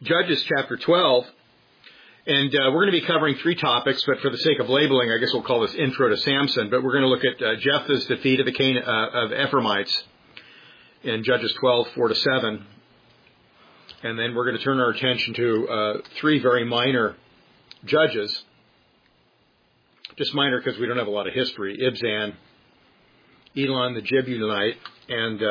Judges chapter 12, and we're going to be covering three topics, but for the sake of labeling, I guess we'll call this Intro to Samson, but we're going to look at Jephthah's defeat of the of Ephraimites in Judges 12, 4-7, and then we're going to turn our attention to three very minor judges, just minor because we don't have a lot of history: Ibzan, Elon the Jebusite, and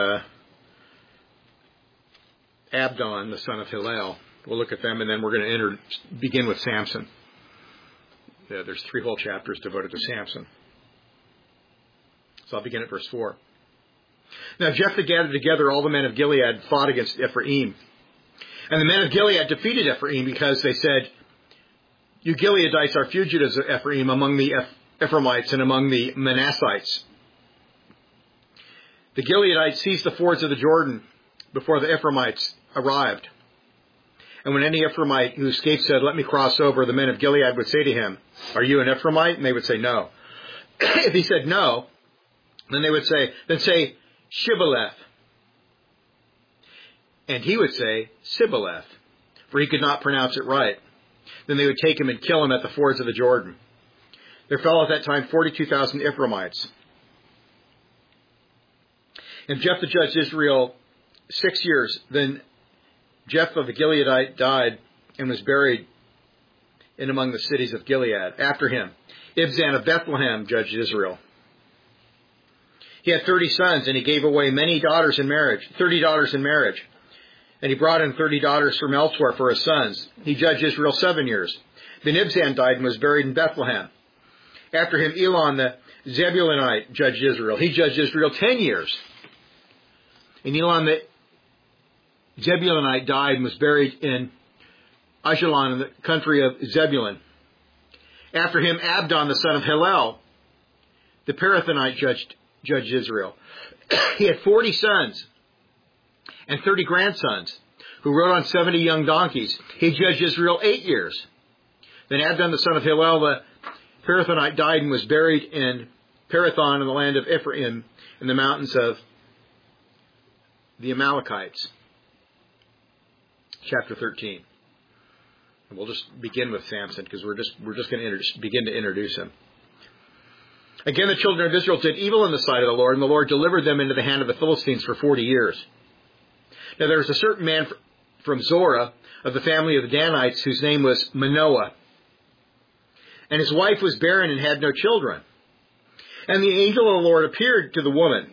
Abdon, the son of Hillel. We'll look at them, and then we're going to begin with Samson. There's three whole chapters devoted to Samson. So I'll begin at verse 4. Now Jephthah gathered together all the men of Gilead and fought against Ephraim. And the men of Gilead defeated Ephraim because they said, "You Gileadites are fugitives of Ephraim among the Ephraimites and among the Manassites." The Gileadites seized the fords of the Jordan before the Ephraimites arrived. And when any Ephraimite who escaped said, "Let me cross over," the men of Gilead would say to him, "Are you an Ephraimite?" And they would say, "No." If he said no, then they would say, "Then say Shibboleth." And he would say Sibboleth, for he could not pronounce it right. Then they would take him and kill him at the fords of the Jordan. There fell at that time 42,000 Ephraimites. And Jephthah judged Israel 6 years. Then Jephthah the Gileadite died and was buried in among the cities of Gilead. After him, Ibzan of Bethlehem judged Israel. He had 30 sons, and he gave away many daughters in marriage, 30 daughters in marriage. And he brought in 30 daughters from elsewhere for his sons. He judged Israel 7 years. Then Ibzan died and was buried in Bethlehem. After him, Elon the Zebulunite judged Israel. He judged Israel 10 years. And Elon the Zebulunite died and was buried in Ajalon in the country of Zebulun. After him, Abdon, the son of Hillel, the Parathonite, judged Israel. He had 40 sons and 30 grandsons who rode on 70 young donkeys. He judged Israel 8 years. Then Abdon, the son of Hillel, the Parathonite, died and was buried in Parathon in the land of Ephraim in the mountains of the Amalekites. Chapter 13. And we'll just begin with Samson because we're just going to begin to introduce him. Again, the children of Israel did evil in the sight of the Lord, and the Lord delivered them into the hand of the Philistines for 40 years. Now there was a certain man from Zorah of the family of the Danites whose name was Manoah. And his wife was barren and had no children. And the angel of the Lord appeared to the woman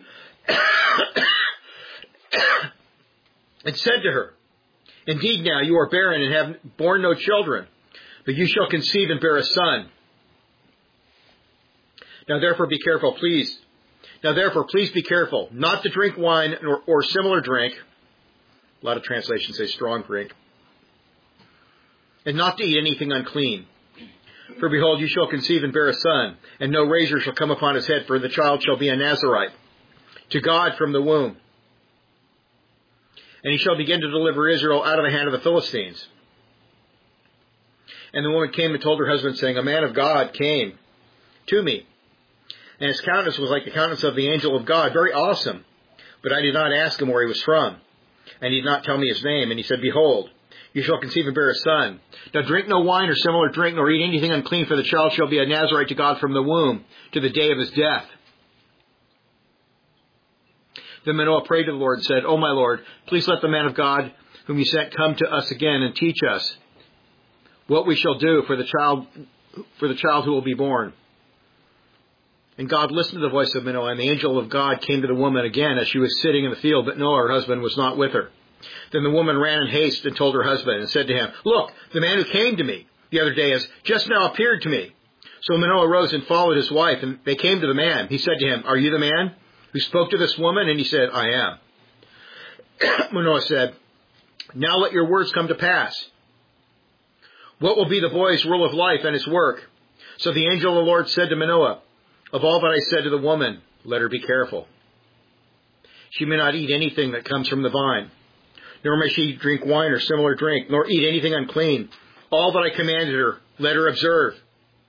and said to her, "Indeed now you are barren and have borne no children, but you shall conceive and bear a son. Now therefore please be careful, not to drink wine or similar drink." A lot of translations say strong drink. "And not to eat anything unclean. For behold, you shall conceive and bear a son, and no razor shall come upon his head, for the child shall be a Nazarite to God from the womb. And he shall begin to deliver Israel out of the hand of the Philistines." And the woman came and told her husband, saying, "A man of God came to me, and his countenance was like the countenance of the angel of God, very awesome. But I did not ask him where he was from, and he did not tell me his name. And he said, Behold, you shall conceive and bear a son. Now drink no wine or similar drink, nor eat anything unclean, for the child shall be a Nazarite to God from the womb, to the day of his death." Then Manoah prayed to the Lord and said, "O my Lord, please let the man of God whom you sent come to us again and teach us what we shall do for the child who will be born." And God listened to the voice of Manoah, and the angel of God came to the woman again as she was sitting in the field, but Noah, her husband, was not with her. Then the woman ran in haste and told her husband and said to him, "Look, the man who came to me the other day has just now appeared to me." So Manoah rose and followed his wife, and they came to the man. He said to him, "Are you the man who spoke to this woman?" And he said, "I am." Manoah said, "Now let your words come to pass. What will be the boy's rule of life and his work?" So the angel of the Lord said to Manoah, "Of all that I said to the woman, let her be careful. She may not eat anything that comes from the vine, nor may she drink wine or similar drink, nor eat anything unclean. All that I commanded her, let her observe."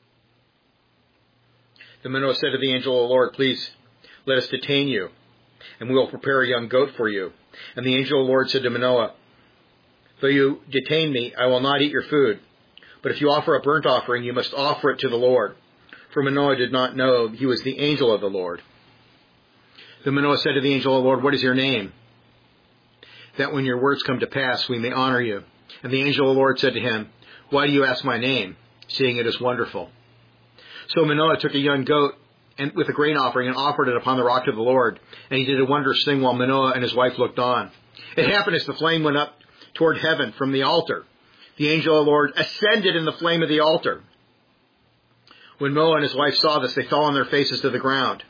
Then Manoah said to the angel of the Lord, "Please, let us detain you, and we will prepare a young goat for you." And the angel of the Lord said to Manoah, Though you detain me, I will not eat your food. But if you offer a burnt offering, you must offer it to the Lord. For Manoah did not know he was the angel of the Lord. Then Manoah said to the angel of the Lord, what is your name? That when your words come to pass, we may honor you. And the angel of the Lord said to him, why do you ask my name, seeing it is wonderful? So Manoah took a young goat and with a grain offering and offered it upon the rock to the Lord. And he did a wondrous thing while Manoah and his wife looked on. It happened as the flame went up toward heaven from the altar. The angel of the Lord ascended in the flame of the altar. When Manoah and his wife saw this, they fell on their faces to the ground.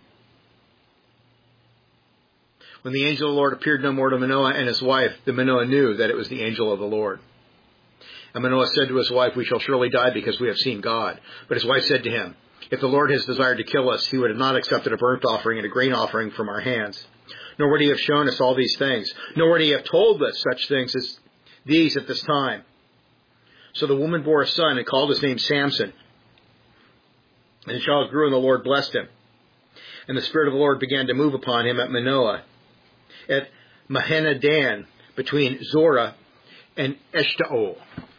When the angel of the Lord appeared no more to Manoah and his wife, then Manoah knew that it was the angel of the Lord. And Manoah said to his wife, we shall surely die because we have seen God. But his wife said to him, if the Lord has desired to kill us, he would have not accepted a burnt offering and a grain offering from our hands. Nor would he have shown us all these things. Nor would he have told us such things as these at this time. So the woman bore a son and called his name Samson. And the child grew and the Lord blessed him. And the Spirit of the Lord began to move upon him at Manoah, at Mahaneh-dan, between Zorah and Eshtaol.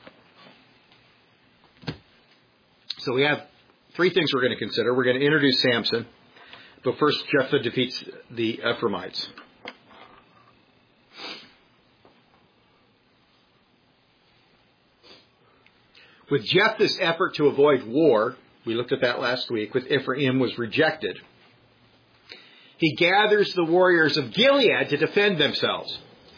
So we have three things we're going to consider. We're going to introduce Samson, but first Jephthah defeats the Ephraimites. With Jephthah's effort to avoid war, we looked at that last week, with Ephraim was rejected. He gathers the warriors of Gilead to defend themselves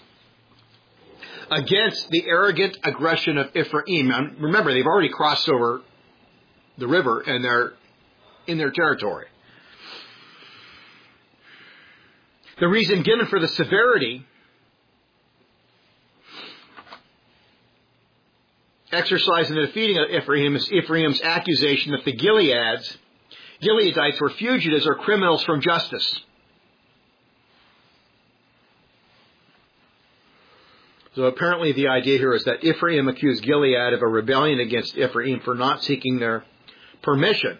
against the arrogant aggression of Ephraim. Now, remember, they've already crossed over the river and they're in their territory. The reason given for the severity exercised in the defeating of Ephraim is Ephraim's accusation that the Gileadites were fugitives or criminals from justice. So apparently the idea here is that Ephraim accused Gilead of a rebellion against Ephraim for not seeking their permission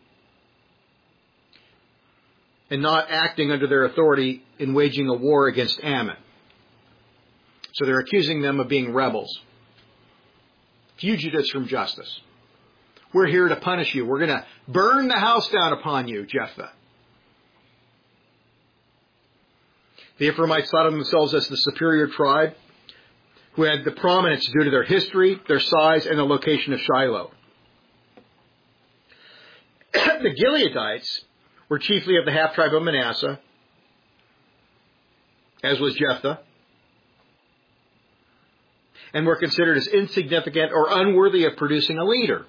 and not acting under their authority in waging a war against Ammon. So they're accusing them of being rebels, fugitives from justice. We're here to punish you. We're going to burn the house down upon you, Jephthah. The Ephraimites thought of themselves as the superior tribe who had the prominence due to their history, their size, and the location of Shiloh. The Gileadites were chiefly of the half-tribe of Manasseh, as was Jephthah, and were considered as insignificant or unworthy of producing a leader.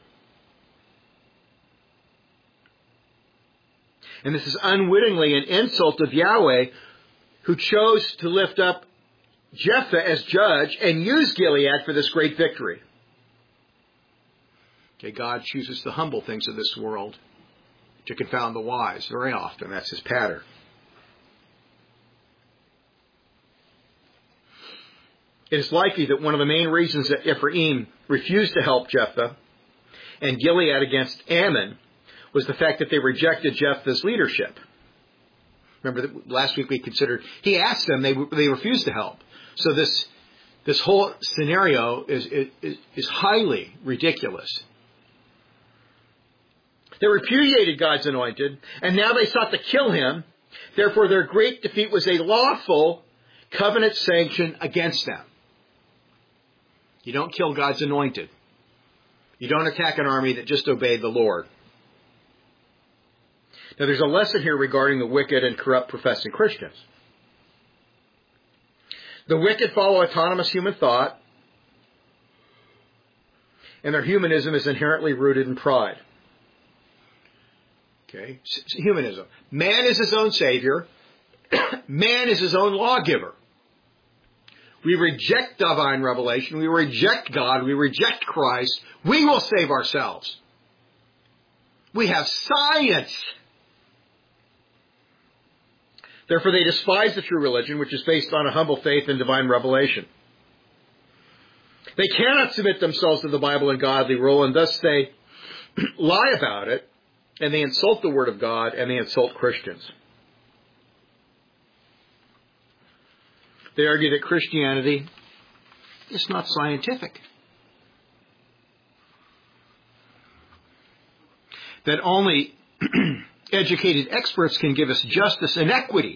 And this is unwittingly an insult of Yahweh, who chose to lift up Jephthah as judge and use Gilead for this great victory. Okay, God chooses the humble things of this world to confound the wise very often. That's his pattern. It is likely that one of the main reasons that Ephraim refused to help Jephthah and Gilead against Ammon was the fact that they rejected Jephthah's leadership. Remember that last week we considered, he asked them, they refused to help. So this whole scenario is highly ridiculous. They repudiated God's anointed, and now they sought to kill him. Therefore, their great defeat was a lawful covenant sanction against them. You don't kill God's anointed. You don't attack an army that just obeyed the Lord. Now, there's a lesson here regarding the wicked and corrupt professing Christians. The wicked follow autonomous human thought, and their humanism is inherently rooted in pride. Okay, humanism. Man is his own savior. Man is his own lawgiver. We reject divine revelation. We reject God. We reject Christ. We will save ourselves. We have science. Therefore, they despise the true religion, which is based on a humble faith in divine revelation. They cannot submit themselves to the Bible and godly rule, and thus they lie about it, and they insult the Word of God, and they insult Christians. They argue that Christianity It's not scientific. That only educated experts can give us justice and equity.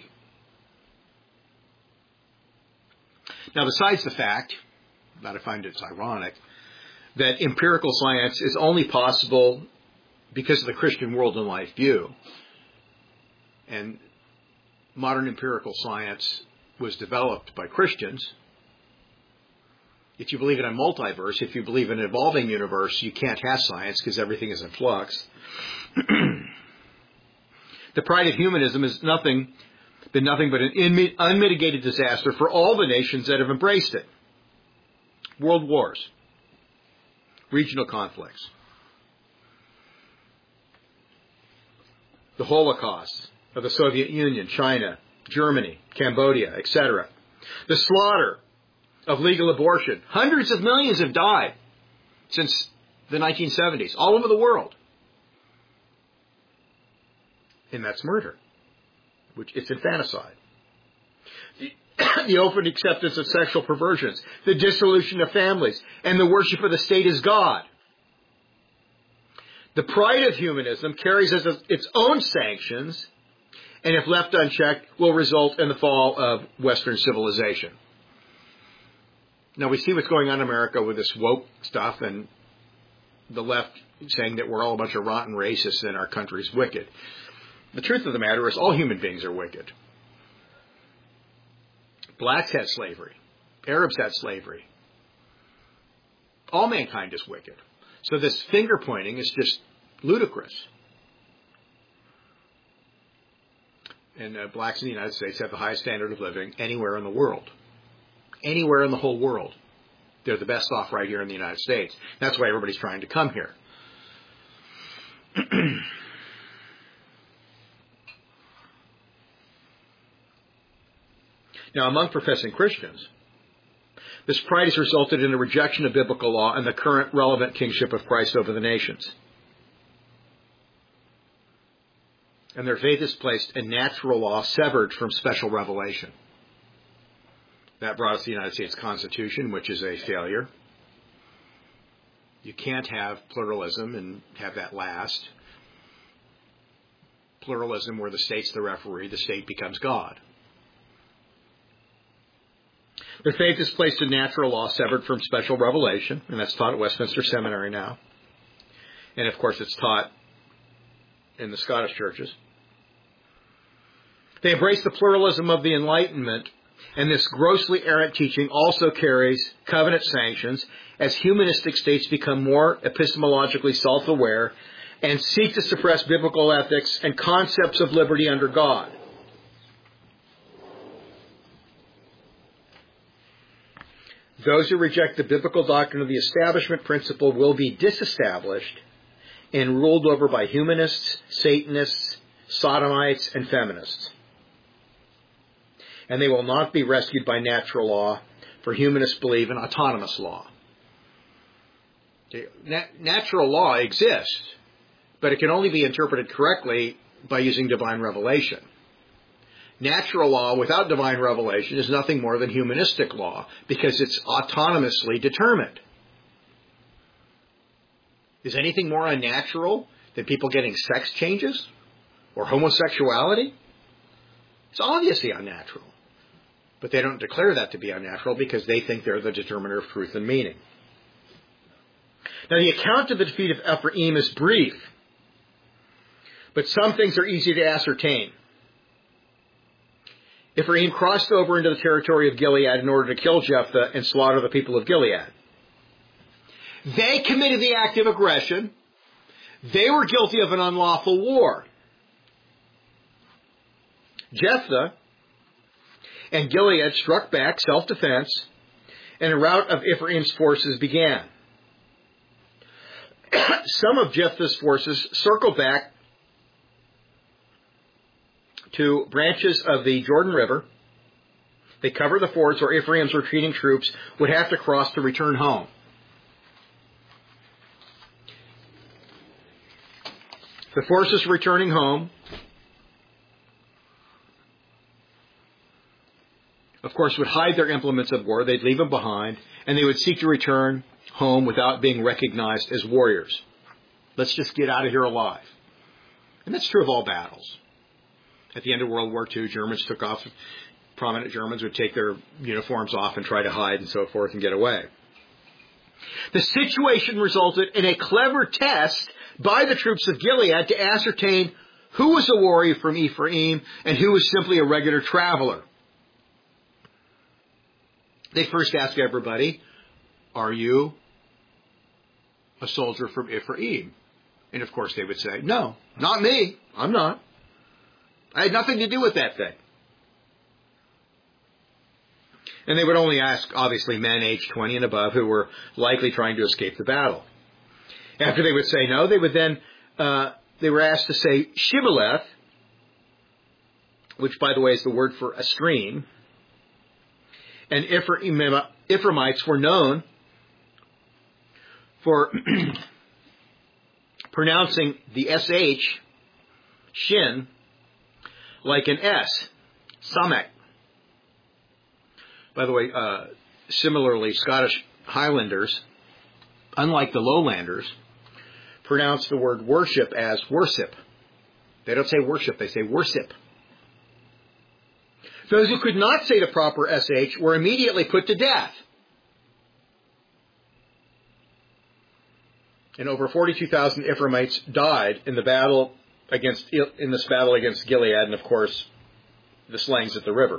Now, besides the fact that I find it's ironic that empirical science is only possible because of the Christian world and life view, and modern empirical science was developed by Christians. If you believe in a multiverse, if you believe in an evolving universe, you can't have science because everything is in flux. The pride of humanism has been nothing but an unmitigated disaster for all the nations that have embraced it. World wars, regional conflicts, the Holocaust of the Soviet Union, China, Germany, Cambodia, etc. The slaughter of legal abortion. Hundreds of millions have died since the 1970s, all over the world. And that's murder, which it's infanticide. The open acceptance of sexual perversions, the dissolution of families, and the worship of the state as God. The pride of humanism carries its own sanctions, and if left unchecked, will result in the fall of Western civilization. Now, we see what's going on in America with this woke stuff, and the left saying that we're all a bunch of rotten racists and our country's wicked. The truth of the matter is all human beings are wicked. Blacks had slavery. Arabs had slavery. All mankind is wicked. So this finger pointing is just ludicrous. And blacks in the United States have the highest standard of living anywhere in the world. Anywhere in the whole world. They're the best off right here in the United States. That's why everybody's trying to come here. Now, among professing Christians, this pride has resulted in a rejection of biblical law and the current relevant kingship of Christ over the nations. And their faith has placed a natural law severed from special revelation. That brought us the United States Constitution, which is a failure. You can't have pluralism and have that last. Pluralism where the state's the referee, the state becomes God. Their faith has placed a natural law severed from special revelation, and that's taught at Westminster Seminary now. And of course it's taught in the Scottish churches. They embrace the pluralism of the Enlightenment, and this grossly errant teaching also carries covenant sanctions as humanistic states become more epistemologically self-aware and seek to suppress biblical ethics and concepts of liberty under God. Those who reject the biblical doctrine of the establishment principle will be disestablished and ruled over by humanists, Satanists, sodomites, and feminists. And they will not be rescued by natural law, for humanists believe in autonomous law. Natural law exists, but it can only be interpreted correctly by using divine revelation. Natural law without divine revelation is nothing more than humanistic law because it's autonomously determined. Is anything more unnatural than people getting sex changes or homosexuality? It's obviously unnatural. But they don't declare that to be unnatural because they think they're the determiner of truth and meaning. Now, the account of the defeat of Ephraim is brief, but some things are easy to ascertain. Ephraim crossed over into the territory of Gilead in order to kill Jephthah and slaughter the people of Gilead. They committed the act of aggression. They were guilty of an unlawful war. Jephthah and Gilead struck back, self-defense, and a rout of Ephraim's forces began. Some of Jephthah's forces circled back to branches of the Jordan River. They covered the fords where Ephraim's retreating troops would have to cross to return home. The forces returning home, of course, would hide their implements of war. They'd leave them behind, and they would seek to return home without being recognized as warriors. Let's just get out of here alive. And that's true of all battles. At the end of World War II, Germans took off. Prominent Germans would take their uniforms off and try to hide and so forth and get away. The situation resulted in a clever test by the troops of Gilead to ascertain who was a warrior from Ephraim and who was simply a regular traveler. They first asked everybody, "Are you a soldier from Ephraim?" And of course they would say, "No, not me. I'm not. I had nothing to do with that thing." And they would only ask, obviously, men aged 20 and above who were likely trying to escape the battle. After they would say no, they would then, they were asked to say Shibboleth, which, by the way, is the word for a stream. And Ephraimites were known for pronouncing the SH, shin, like an S, samek. By the way, similarly, Scottish Highlanders, unlike the Lowlanders, pronounce the word worship as worship. They don't say worship, they say worship. Those who could not say the proper SH were immediately put to death. And over 42,000 Ephraimites died in this battle against Gilead, and of course, the slayings at the river.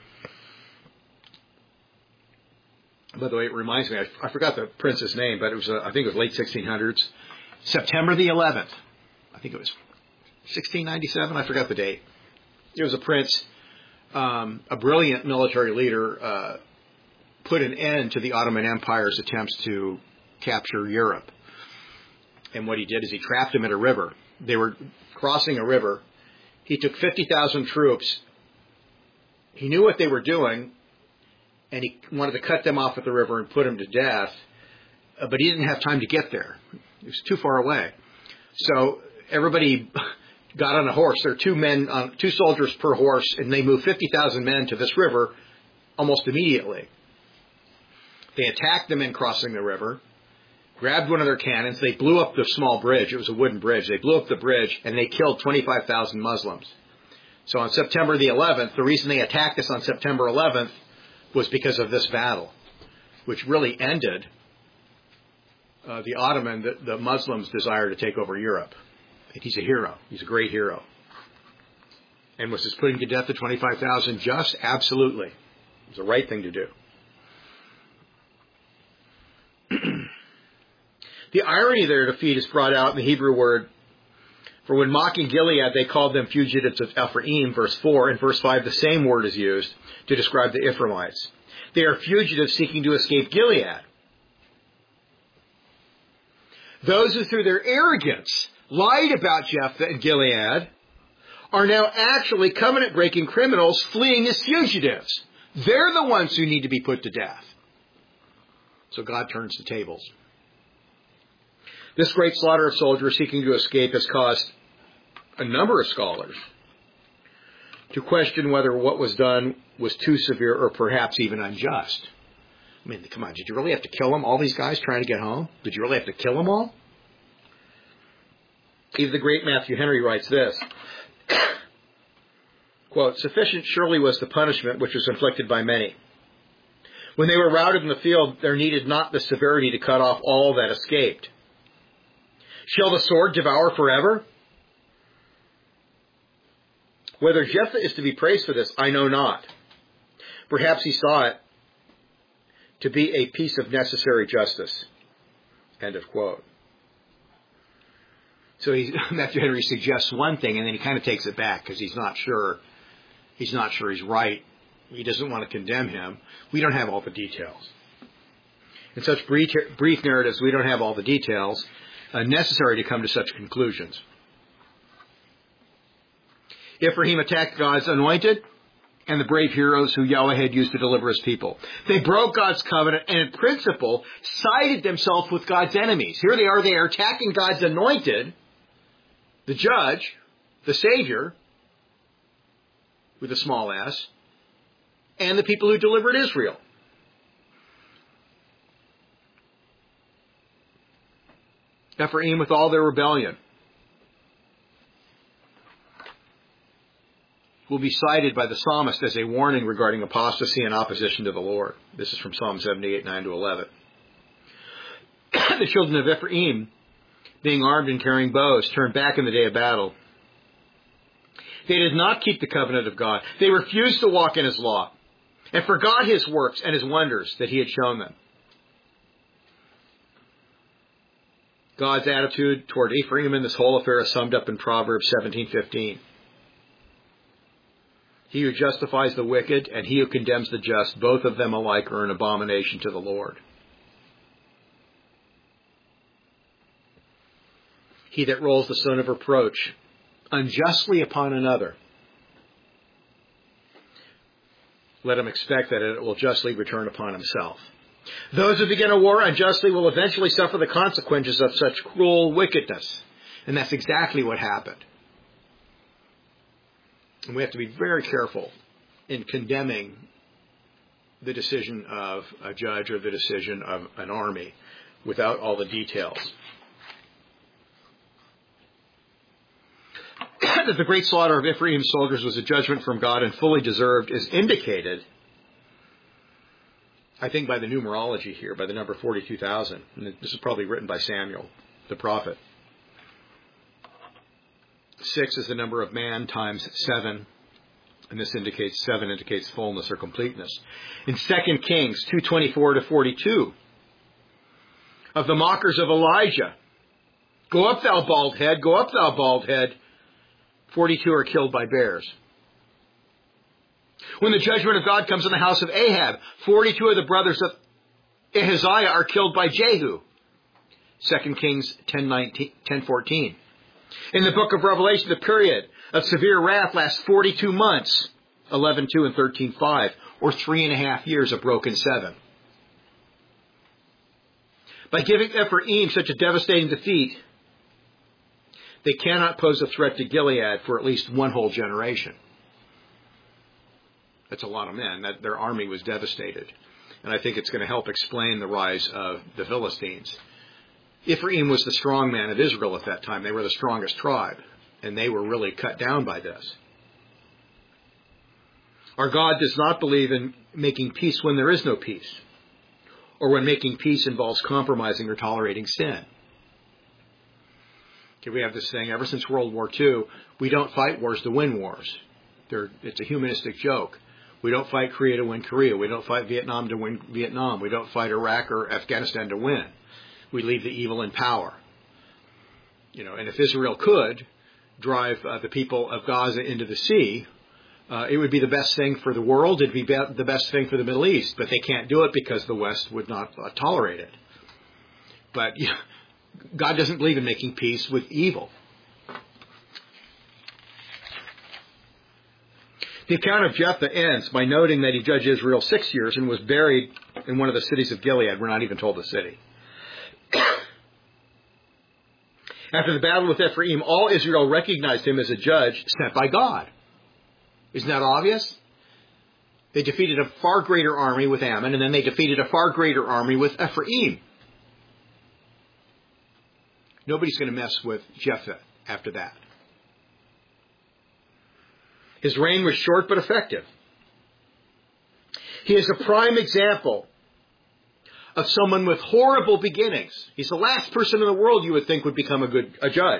By the way, it reminds me, I forgot the prince's name, but it was, I think it was late 1600s. September the 11th. I think it was 1697. I forgot the date. It was a prince, a brilliant military leader, put an end to the Ottoman Empire's attempts to capture Europe. And what he did is he trapped them in a river. They were crossing a river. He took 50,000 troops. He knew what they were doing, and he wanted to cut them off at the river and put them to death, but he didn't have time to get there. It was too far away. So everybody got on a horse. There are two soldiers per horse, and they moved 50,000 men to this river almost immediately. They attacked the men crossing the river, grabbed one of their cannons. They blew up the small bridge. It was a wooden bridge. They blew up the bridge, and they killed 25,000 Muslims. So on September the 11th, the reason they attacked us on September 11th was because of this battle, which really ended the Muslims' desire to take over Europe. He's a hero. He's a great hero. And was this putting to death the 25,000 just? Absolutely. It was the right thing to do. The irony of their defeat is brought out in the Hebrew word, for when mocking Gilead, they called them fugitives of Ephraim, verse 4. In verse 5, the same word is used to describe the Ephraimites. They are fugitives seeking to escape Gilead. Those who through their arrogance lied about Jephthah and Gilead are now actually covenant-breaking criminals fleeing as fugitives. They're the ones who need to be put to death. So God turns the tables. This great slaughter of soldiers seeking to escape has caused a number of scholars to question whether what was done was too severe or perhaps even unjust. I mean, come on, did you really have to kill them, all these guys trying to get home? Did you really have to kill them all? Even the great Matthew Henry writes this, quote, "Sufficient surely was the punishment which was inflicted by many. When they were routed in the field, there needed not the severity to cut off all that escaped. Shall the sword devour forever? Whether Jephthah is to be praised for this, I know not. Perhaps he saw it to be a piece of necessary justice." End of quote. So Matthew Henry suggests one thing, and then he kind of takes it back because he's not sure. He's not sure he's right. He doesn't want to condemn him. We don't have all the details. In such brief narratives, we don't have all the details necessary to come to such conclusions. Ephraim attacked God's anointed and the brave heroes who Yahweh had used to deliver his people. They broke God's covenant and in principle sided themselves with God's enemies. Here they are attacking God's anointed, the judge, the Savior, with a small s, and the people who delivered Israel. Ephraim with all their rebellion will be cited by the psalmist as a warning regarding apostasy and opposition to the Lord. This is from Psalm 78, 9-11. The children of Ephraim, being armed and carrying bows, turned back in the day of battle. They did not keep the covenant of God. They refused to walk in His law and forgot His works and His wonders that He had shown them. God's attitude toward Ephraim in this whole affair is summed up in Proverbs 17:15. He who justifies the wicked and he who condemns the just, both of them alike are an abomination to the Lord. He that rolls the stone of reproach unjustly upon another, let him expect that it will justly return upon himself. Those who begin a war unjustly will eventually suffer the consequences of such cruel wickedness. And that's exactly what happened. And we have to be very careful in condemning the decision of a judge or the decision of an army without all the details. That the great slaughter of Ephraim's soldiers was a judgment from God and fully deserved is indicated, I think, by the numerology here, by the number 42,000. And this is probably written by Samuel, the prophet. 6 is the number of man times 7. And this indicates 7 indicates fullness or completeness. In 2 Kings 2:24-42, of the mockers of Elijah, go up thou bald head, go up thou bald head. 42 are killed by bears. When the judgment of God comes in the house of Ahab, 42 of the brothers of Ahaziah are killed by Jehu. 2 Kings 10:14. In the book of Revelation, the period of severe wrath lasts 42 months, 11:2 and 13:5, or 3.5 years, a broken 7. By giving Ephraim such a devastating defeat, they cannot pose a threat to Gilead for at least one whole generation. That's a lot of men. Their army was devastated. And I think it's going to help explain the rise of the Philistines. Ephraim was the strong man of Israel at that time. They were the strongest tribe. And they were really cut down by this. Our God does not believe in making peace when there is no peace, or when making peace involves compromising or tolerating sin. Okay, we have this thing, ever since World War II, we don't fight wars to win wars. It's a humanistic joke. We don't fight Korea to win Korea. We don't fight Vietnam to win Vietnam. We don't fight Iraq or Afghanistan to win. We leave the evil in power. And if Israel could drive the people of Gaza into the sea, it would be the best thing for the world. It'd be the best thing for the Middle East. But they can't do it because the West would not tolerate it. But God doesn't believe in making peace with evil. The account of Jephthah ends by noting that he judged Israel 6 years and was buried in one of the cities of Gilead. We're not even told the city. After the battle with Ephraim, all Israel recognized him as a judge sent by God. Isn't that obvious? They defeated a far greater army with Ammon, and then they defeated a far greater army with Ephraim. Nobody's going to mess with Jephthah after that. His reign was short but effective. He is a prime example of someone with horrible beginnings. He's the last person in the world you would think would become a judge,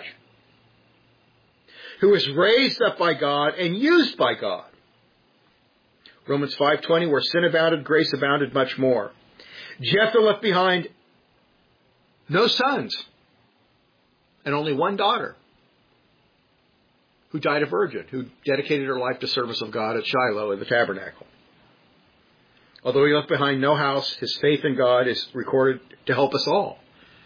who was raised up by God and used by God. Romans 5:20, where sin abounded, grace abounded much more. Jephthah left behind no sons and only one daughter, who died a virgin, who dedicated her life to service of God at Shiloh in the tabernacle. Although he left behind no house, his faith in God is recorded to help us all.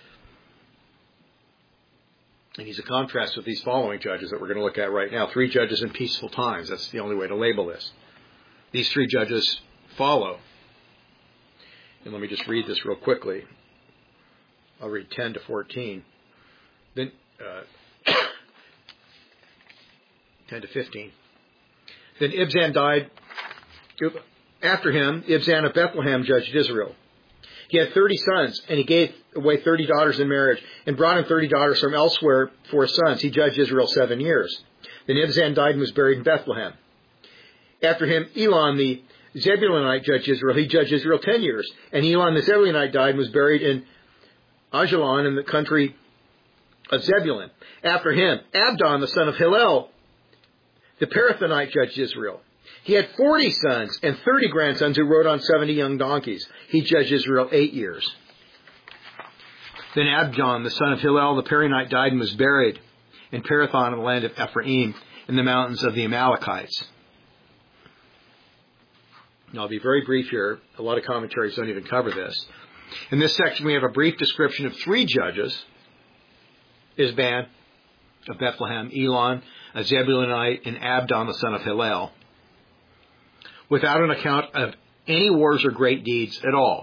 And he's a contrast with these following judges that we're going to look at right now. 3 judges in peaceful times. That's the only way to label this. These 3 judges follow. And let me just read this real quickly. I'll read 10-14. Then 10-15. Then Ibzan died. After him, Ibzan of Bethlehem judged Israel. He had 30 sons, and he gave away 30 daughters in marriage and brought in 30 daughters from elsewhere for his sons. He judged Israel 7 years. Then Ibzan died and was buried in Bethlehem. After him, Elon the Zebulunite judged Israel. He judged Israel 10 years. And Elon the Zebulunite died and was buried in Ajalon in the country of Zebulun. After him, Abdon the son of Hillel, the Parathonite, judged Israel. He had 40 sons and 30 grandsons who rode on 70 young donkeys. He judged Israel 8 years. Then Abdon the son of Hillel, the Parathonite, died and was buried in Parathon in the land of Ephraim in the mountains of the Amalekites. Now, I'll be very brief here. A lot of commentaries don't even cover this. In this section, we have a brief description of 3 judges: Ibzan of Bethlehem, Elon, a Zebulunite, and Abdon, the son of Hillel, without an account of any wars or great deeds at all.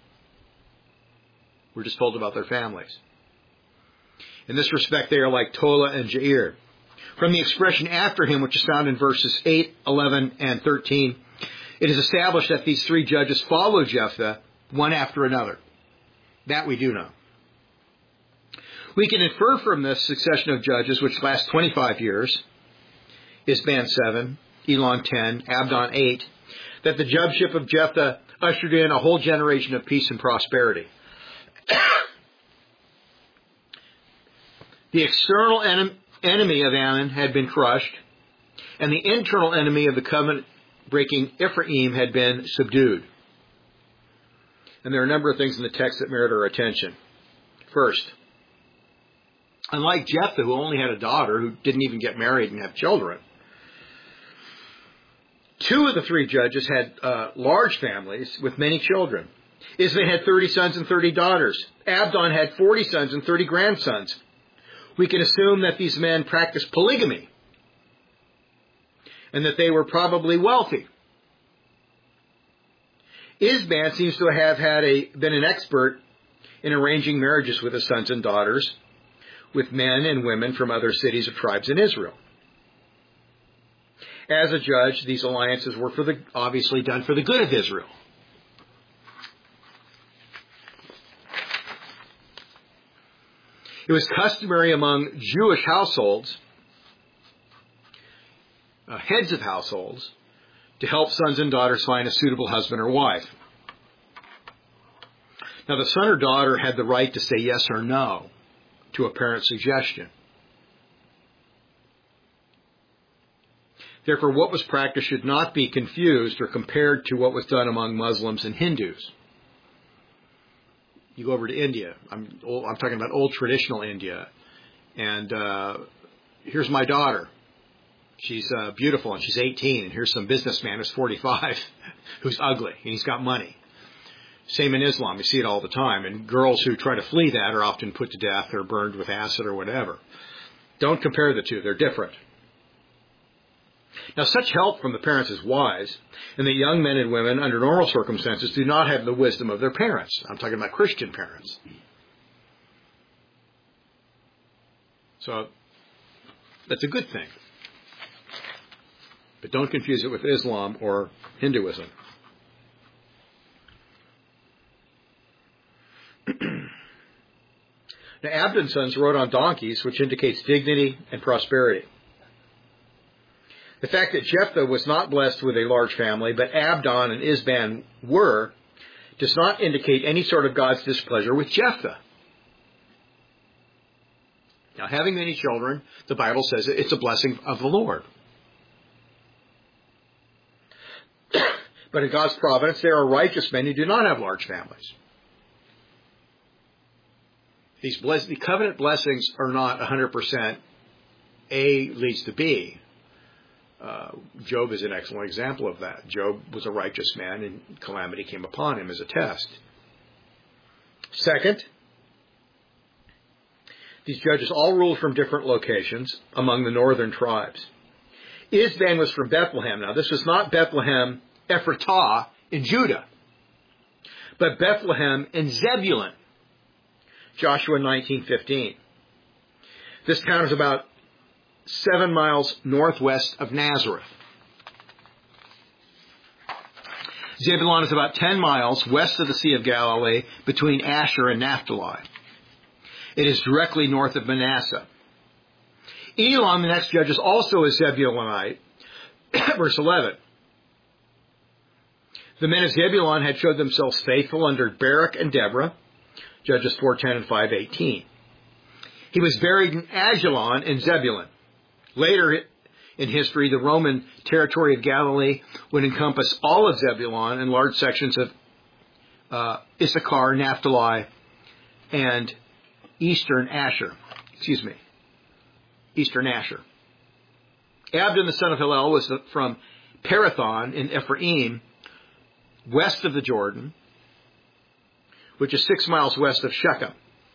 We're just told about their families. In this respect, they are like Tola and Jair. From the expression after him, which is found in verses 8, 11, and 13, it is established that these 3 judges followed Jephthah one after another. That we do know. We can infer from this succession of judges, which lasts 25 years, Ibzan 7, Elon 10, Abdon 8, that the judgeship of Jephthah ushered in a whole generation of peace and prosperity. The external enemy of Ammon had been crushed, and the internal enemy of the covenant-breaking Ephraim had been subdued. And there are a number of things in the text that merit our attention. First, unlike Jephthah, who only had a daughter, who didn't even get married and have children, 2 of the 3 judges had large families with many children. Ibzan had 30 sons and 30 daughters. Abdon had 40 sons and 30 grandsons. We can assume that these men practiced polygamy and that they were probably wealthy. Ibzan seems to have been an expert in arranging marriages with his sons and daughters with men and women from other cities or tribes in Israel. As a judge, these alliances were obviously done for the good of Israel. It was customary among Jewish households, heads of households, to help sons and daughters find a suitable husband or wife. Now, the son or daughter had the right to say yes or no to a parent's suggestion. Therefore, what was practiced should not be confused or compared to what was done among Muslims and Hindus. You go over to India. I'm talking about old traditional India. And here's my daughter. She's beautiful, and she's 18. And here's some businessman who's 45 who's ugly, and he's got money. Same in Islam. You see it all the time. And girls who try to flee that are often put to death or burned with acid or whatever. Don't compare the two. They're different. Now, such help from the parents is wise, and the young men and women, under normal circumstances, do not have the wisdom of their parents. I'm talking about Christian parents. So, that's a good thing. But don't confuse it with Islam or Hinduism. Now, Abdon's sons rode on donkeys, which indicates dignity and prosperity. The fact that Jephthah was not blessed with a large family, but Abdon and Ibzan were, does not indicate any sort of God's displeasure with Jephthah. Now, having many children, the Bible says it's a blessing of the Lord. But in God's providence, there are righteous men who do not have large families. The covenant blessings are not 100% A leads to B. Job is an excellent example of that. Job was a righteous man, and calamity came upon him as a test. Second, these judges all ruled from different locations among the northern tribes. Ibzan was from Bethlehem. Now, this was not Bethlehem Ephratah in Judah, but Bethlehem in Zebulun. Joshua 19:15. This town is about 7 miles northwest of Nazareth. Zebulun is about 10 miles west of the Sea of Galilee between Asher and Naphtali. It is directly north of Manasseh. Elon, the next judge, is also a Zebulunite. Verse 11. The men of Zebulun had showed themselves faithful under Barak and Deborah. Judges 4:10 and 5:18. He was buried in Ajalon in Zebulun. Later in history, the Roman territory of Galilee would encompass all of Zebulun and large sections of Issachar, Naphtali, and Eastern Asher. Eastern Asher. Abdon, the son of Hillel, was from Parathon in Ephraim, west of the Jordan, which is 6 miles west of Shechem.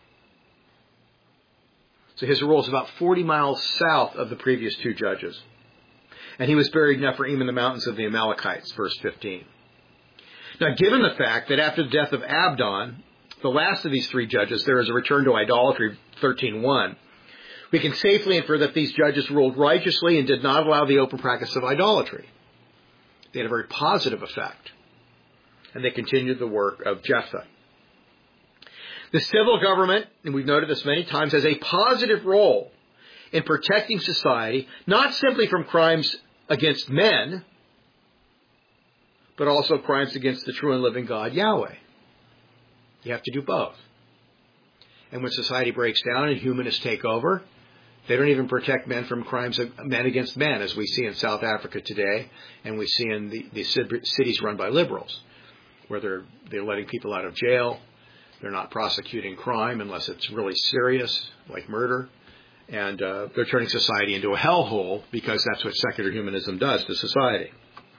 So his rule is about 40 miles south of the previous two judges. And he was buried in Ephraim in the mountains of the Amalekites, verse 15. Now, given the fact that after the death of Abdon, the last of these three judges, there is a return to idolatry, 13:1, we can safely infer that these judges ruled righteously and did not allow the open practice of idolatry. They had a very positive effect. And they continued the work of Jephthah. The civil government, and we've noted this many times, has a positive role in protecting society, not simply from crimes against men, but also crimes against the true and living God, Yahweh. You have to do both. And when society breaks down and humanists take over, they don't even protect men from crimes of men against men, as we see in South Africa today, and we see in the cities run by liberals, where they're letting people out of jail. They're not prosecuting crime unless it's really serious, like murder. And they're turning society into a hellhole because that's what secular humanism does to society.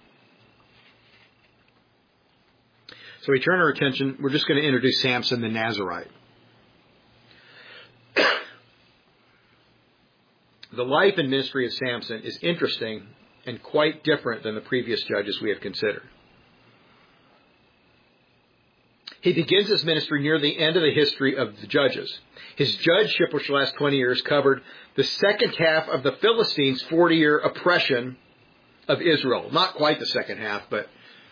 So we turn our attention, we're just going to introduce Samson the Nazarite. The life and ministry of Samson is interesting and quite different than the previous judges we have considered. He begins his ministry near the end of the history of the judges. His judgeship, which lasts 20 years, covered the second half of the Philistines' 40-year oppression of Israel. Not quite the second half, but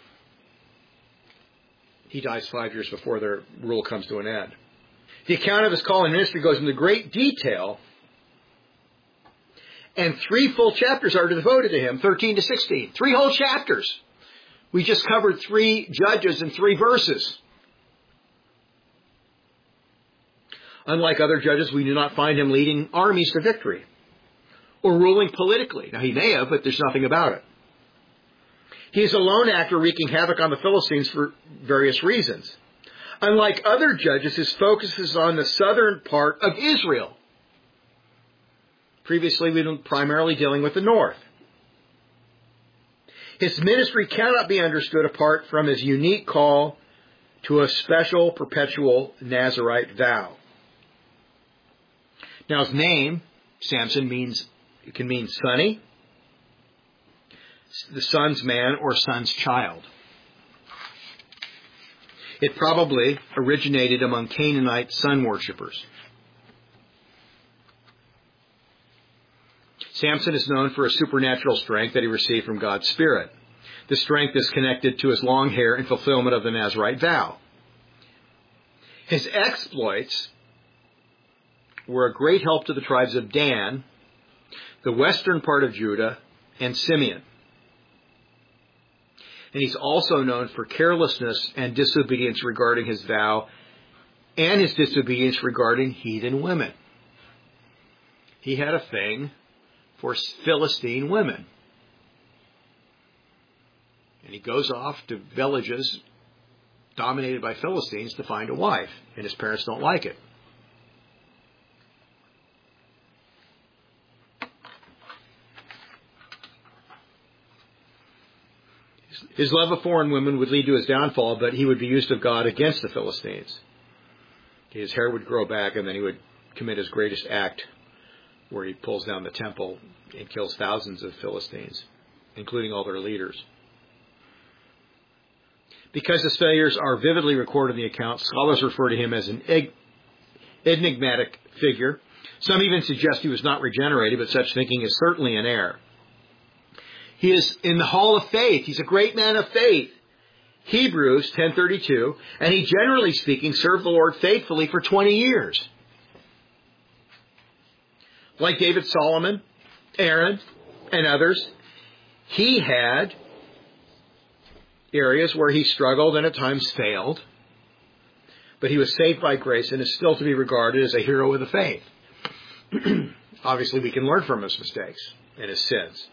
he dies 5 years before their rule comes to an end. The account of his call and ministry goes into great detail, and 3 full chapters are devoted to him, 13 to 16. 3 whole chapters. We just covered 3 judges in 3 verses. Unlike other judges, we do not find him leading armies to victory or ruling politically. Now, he may have, but there's nothing about it. He is a lone actor wreaking havoc on the Philistines for various reasons. Unlike other judges, his focus is on the southern part of Israel. Previously, we've been primarily dealing with the north. His ministry cannot be understood apart from his unique call to a special perpetual Nazirite vow. Now, his name, Samson, can mean sunny, the son's man, or son's child. It probably originated among Canaanite sun worshippers. Samson is known for a supernatural strength that he received from God's Spirit. The strength is connected to his long hair and fulfillment of the Nazirite vow. His exploits were a great help to the tribes of Dan, the western part of Judah, and Simeon. And he's also known for carelessness and disobedience regarding his vow and his disobedience regarding heathen women. He had a thing for Philistine women. And he goes off to villages dominated by Philistines to find a wife, and his parents don't like it. His love of foreign women would lead to his downfall, but he would be used of God against the Philistines. His hair would grow back, and then he would commit his greatest act, where he pulls down the temple and kills thousands of Philistines, including all their leaders. Because his failures are vividly recorded in the account, scholars refer to him as an enigmatic figure. Some even suggest he was not regenerated, but such thinking is certainly an error. He is in the hall of faith. He's a great man of faith. Hebrews 10:32, and he, generally speaking, served the Lord faithfully for 20 years. Like David, Solomon, Aaron, and others, he had areas where he struggled and at times failed, but he was saved by grace and is still to be regarded as a hero of the faith. Obviously, we can learn from his mistakes and his sins.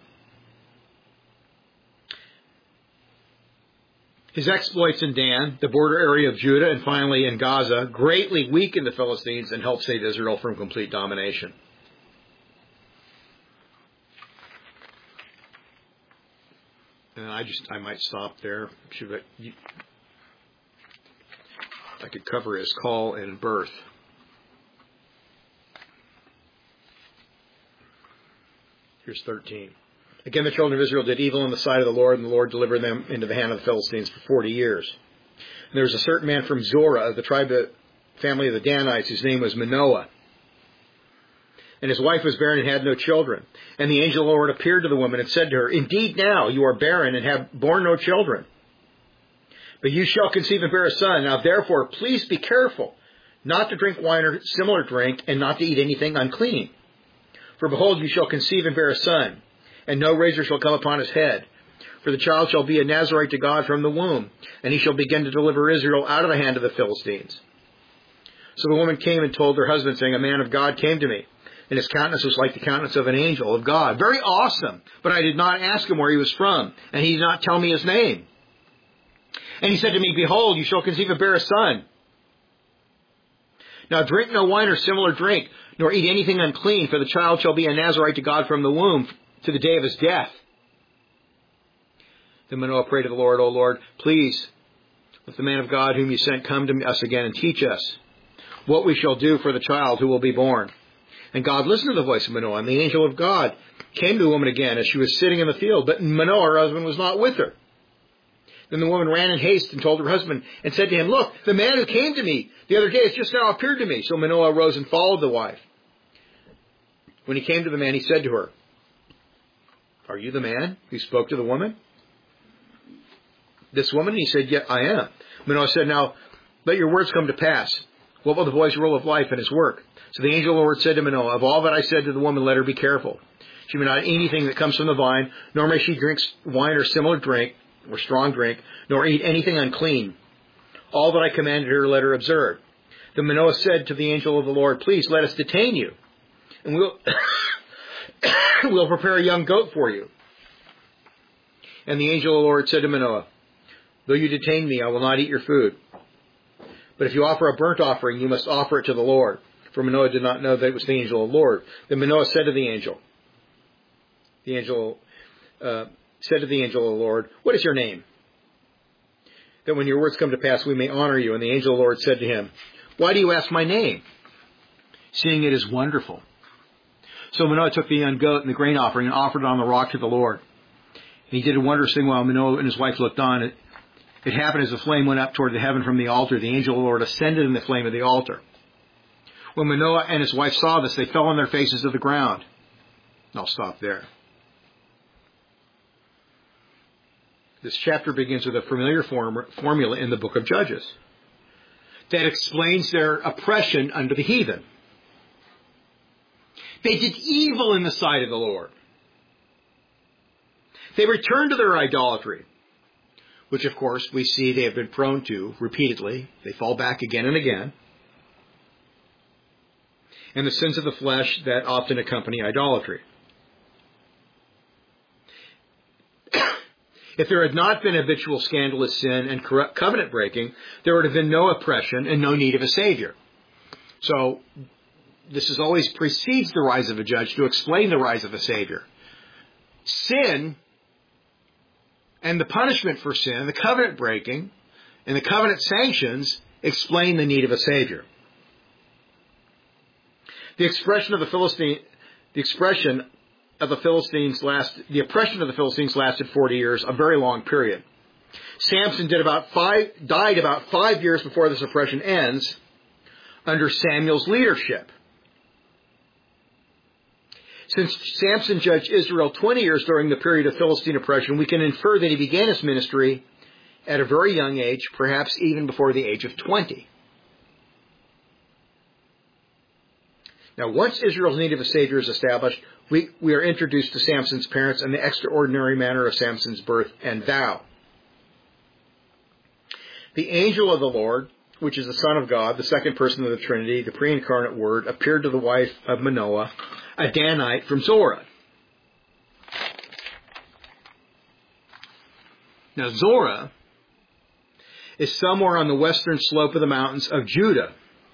His exploits in Dan, the border area of Judah, and finally in Gaza, greatly weakened the Philistines and helped save Israel from complete domination. And I might stop there. I could cover his call and birth. Here's 13. Again, the children of Israel did evil in the sight of the Lord, and the Lord delivered them into the hand of the Philistines for 40 years. And there was a certain man from Zorah, of the family of the Danites, whose name was Manoah. And his wife was barren and had no children. And the angel of the Lord appeared to the woman and said to her, "Indeed now you are barren and have borne no children. But you shall conceive and bear a son. Now therefore please be careful, not to drink wine or similar drink, and not to eat anything unclean. For behold, you shall conceive and bear a son, and no razor shall come upon his head. For the child shall be a Nazarite to God from the womb, and he shall begin to deliver Israel out of the hand of the Philistines." So the woman came and told her husband, saying, "A man of God came to me, and his countenance was like the countenance of an angel of God. Very awesome. But I did not ask him where he was from, and he did not tell me his name. And he said to me, Behold, you shall conceive and bear a son. Now drink no wine or similar drink, nor eat anything unclean, for the child shall be a Nazarite to God from the womb to the day of his death." Then Manoah prayed to the Lord, "O Lord, please, let the man of God whom you sent come to us again and teach us what we shall do for the child who will be born." And God listened to the voice of Manoah, and the angel of God came to the woman again as she was sitting in the field. But Manoah, her husband, was not with her. Then the woman ran in haste and told her husband and said to him, "Look, the man who came to me the other day has just now appeared to me." So Manoah arose and followed the wife. When he came to the man, he said to her, "Are you the man who spoke to the woman?" "This woman?" He said, "Yeah, I am." Manoah said, "Now let your words come to pass. What will the boy's rule of life and his work?" So the angel of the Lord said to Manoah, "Of all that I said to the woman, let her be careful. She may not eat anything that comes from the vine, nor may she drink wine or similar drink, or strong drink, nor eat anything unclean. All that I commanded her, let her observe." Then Manoah said to the angel of the Lord, "Please let us detain you, and we'll prepare a young goat for you." And the angel of the Lord said to Manoah, "Though you detain me, I will not eat your food. But if you offer a burnt offering, you must offer it to the Lord." For Manoah did not know that it was the angel of the Lord. Then Manoah said to the angel said to the angel of the Lord, "What is your name? That when your words come to pass, we may honor you." And the angel of the Lord said to him, "Why do you ask my name, seeing it is wonderful?" So Manoah took the young goat and the grain offering and offered it on the rock to the Lord. And he did a wondrous thing while Manoah and his wife looked on. It happened as the flame went up toward the heaven from the altar. The angel of the Lord ascended in the flame of the altar. When Manoah and his wife saw this, they fell on their faces to the ground. I'll stop there. This chapter begins with a familiar formula in the book of Judges that explains their oppression under the heathen. They did evil in the sight of the Lord. They returned to their idolatry, which of course we see they have been prone to repeatedly. They fall back again and again. And the sins of the flesh that often accompany idolatry. If there had not been habitual scandalous sin and corrupt covenant breaking, there would have been no oppression and no need of a Savior. So this is always precedes the rise of a judge to explain the rise of a Savior. Sin and the punishment for sin, the covenant breaking, and the covenant sanctions explain the need of a Savior. The oppression of the Philistines lasted 40 years, a very long period. Samson died about 5 years before this oppression ends under Samuel's leadership. Since Samson judged Israel 20 years during the period of Philistine oppression, we can infer that he began his ministry at a very young age, perhaps even before the age of 20. Now, once Israel's need of a Savior is established, we are introduced to Samson's parents and the extraordinary manner of Samson's birth and vow. The angel of the Lord, which is the Son of God, the second person of the Trinity, the pre-incarnate Word, appeared to the wife of Manoah, a Danite from Zorah. Now, Zorah is somewhere on the western slope of the mountains of Judah.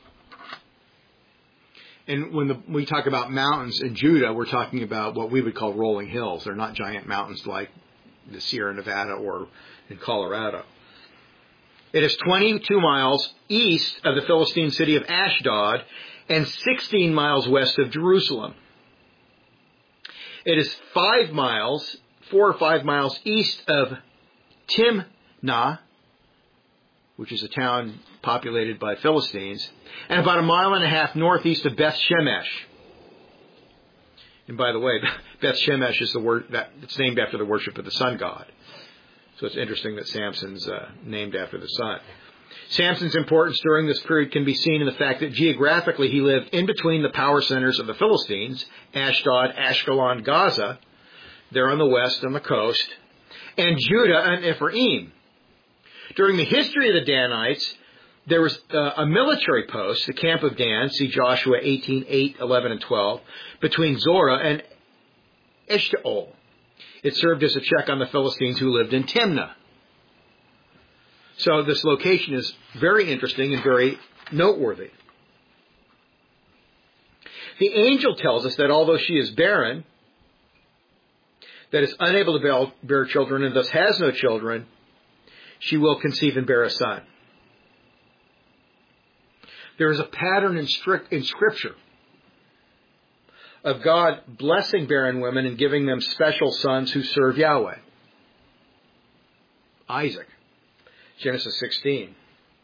And when we talk about mountains in Judah, we're talking about what we would call rolling hills. They're not giant mountains like the Sierra Nevada or in Colorado. It is 22 miles east of the Philistine city of Ashdod and 16 miles west of Jerusalem. It is 4 or 5 miles east of Timnah, which is a town populated by Philistines, and about 1.5 miles northeast of Beth Shemesh. And by the way, Beth Shemesh is the word that it's named after the worship of the sun god. So it's interesting that Samson's named after the sun. Samson's importance during this period can be seen in the fact that geographically he lived in between the power centers of the Philistines, Ashdod, Ashkelon, Gaza, there on the west on the coast, and Judah and Ephraim. During the history of the Danites, there was a military post, the camp of Dan, see Joshua 18:8, 11, and 12, between Zorah and Eshtaol. It served as a check on the Philistines who lived in Timnah. So this location is very interesting and very noteworthy. The angel tells us that although she is barren, that is unable to bear children and thus has no children, she will conceive and bear a son. There is a pattern in Scripture of God blessing barren women and giving them special sons who serve Yahweh. Isaac, Genesis 16,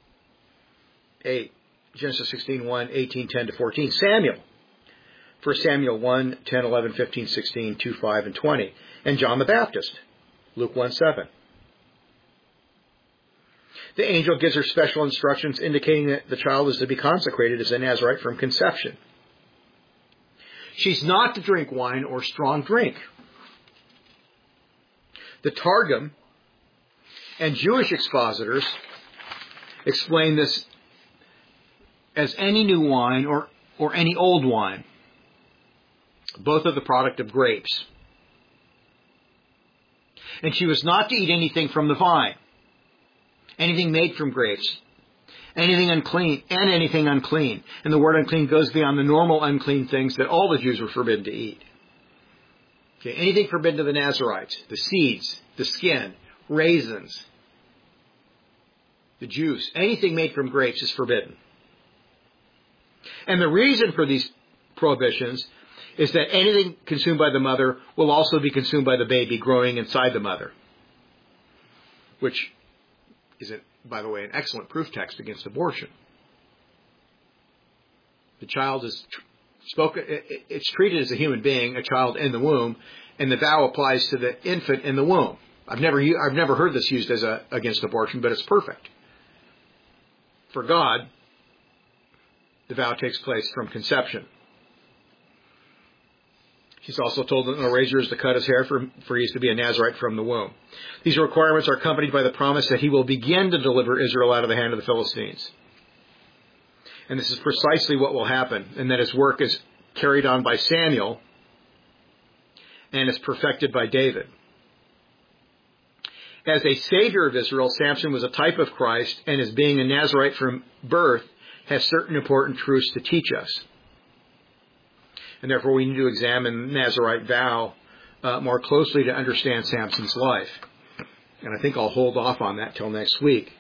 8. Genesis 16, 1, 18, 10 to 14. Samuel, 1 Samuel 1, 10, 11, 15, 16, 2, 5, and 20. And John the Baptist, Luke 1, 7. The angel gives her special instructions indicating that the child is to be consecrated as a Nazirite from conception. She's not to drink wine or strong drink. The Targum and Jewish expositors explain this as any new wine or any old wine. Both are the product of grapes. And she was not to eat anything from the vine, anything made from grapes, anything unclean. And the word unclean goes beyond the normal unclean things that all the Jews were forbidden to eat. Okay, anything forbidden to the Nazirites, the seeds, the skin, raisins, the juice, anything made from grapes is forbidden. And the reason for these prohibitions is that anything consumed by the mother will also be consumed by the baby growing inside the mother, which is, by the way, an excellent proof text against abortion. The child is it's treated as a human being, a child in the womb, and the vow applies to the infant in the womb. I've never heard this used as against abortion, but it's perfect. For God, the vow takes place from conception. She's also told that no razor is to cut his hair, for he is to be a Nazirite from the womb. These requirements are accompanied by the promise that he will begin to deliver Israel out of the hand of the Philistines. And this is precisely what will happen, and that his work is carried on by Samuel and is perfected by David. As a savior of Israel, Samson was a type of Christ, and as being a Nazirite from birth, has certain important truths to teach us. And therefore we need to examine the Nazirite vow more closely to understand Samson's life. And I think I'll hold off on that till next week.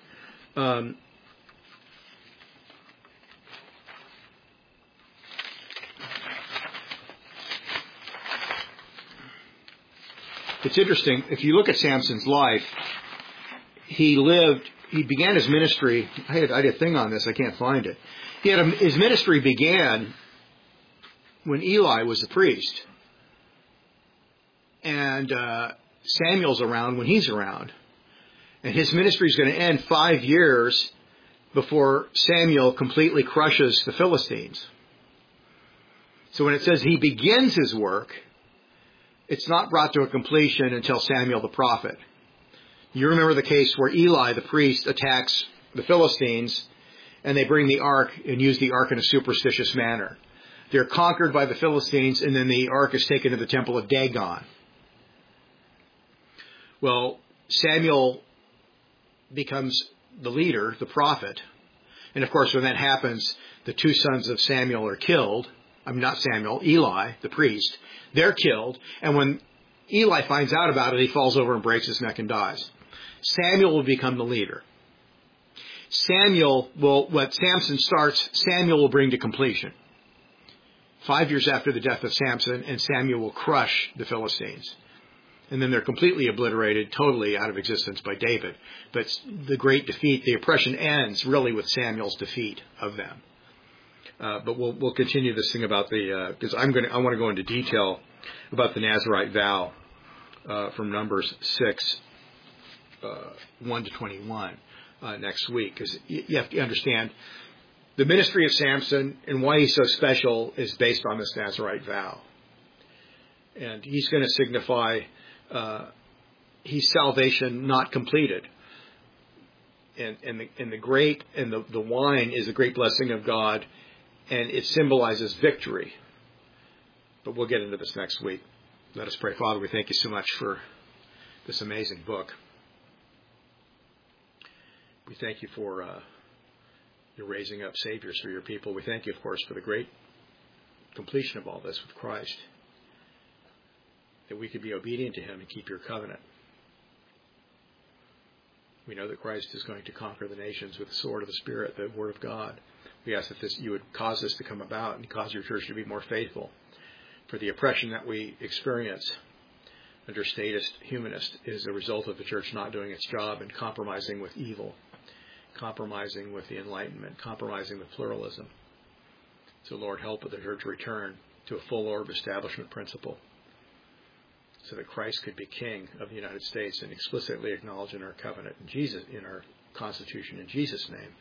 It's interesting, if you look at Samson's life, he began his ministry. I had a thing on this, I can't find it. His ministry began when Eli was the priest. And Samuel's around when he's around. And his ministry is going to end 5 years before Samuel completely crushes the Philistines. So when it says he begins his work, it's not brought to a completion until Samuel the prophet. You remember the case where Eli the priest attacks the Philistines, and they bring the ark and use the ark in a superstitious manner. They're conquered by the Philistines, and then the ark is taken to the temple of Dagon. Well, Samuel becomes the leader, the prophet. And of course, when that happens, the 2 sons of Samuel are killed. Not Samuel, Eli, the priest. They're killed. And when Eli finds out about it, he falls over and breaks his neck and dies. Samuel will become the leader. What Samson starts, Samuel will bring to completion. 5 years after the death of Samson, and Samuel will crush the Philistines. And then they're completely obliterated, totally out of existence by David. But the great defeat, the oppression ends really with Samuel's defeat of them. But we'll continue this thing about because I want to go into detail about the Nazirite vow from Numbers 6, 1 to 21 next week. Because you have to understand the ministry of Samson and why he's so special is based on this Nazirite vow. And he's going to signify his salvation not completed. And the wine is the great blessing of God, and it symbolizes victory. But we'll get into this next week. Let us pray. Father, we thank you so much for this amazing book. We thank you for your raising up saviors for your people. We thank you, of course, for the great completion of all this with Christ, that we could be obedient to him and keep your covenant. We know that Christ is going to conquer the nations with the sword of the Spirit, the Word of God. We ask that you would cause this to come about and cause your church to be more faithful. For the oppression that we experience under statist humanists is a result of the church not doing its job and compromising with evil, compromising with the Enlightenment, compromising with pluralism. So, Lord, help the church return to a full orb establishment principle, so that Christ could be King of the United States and explicitly acknowledged in our covenant, in our Constitution, in Jesus' name.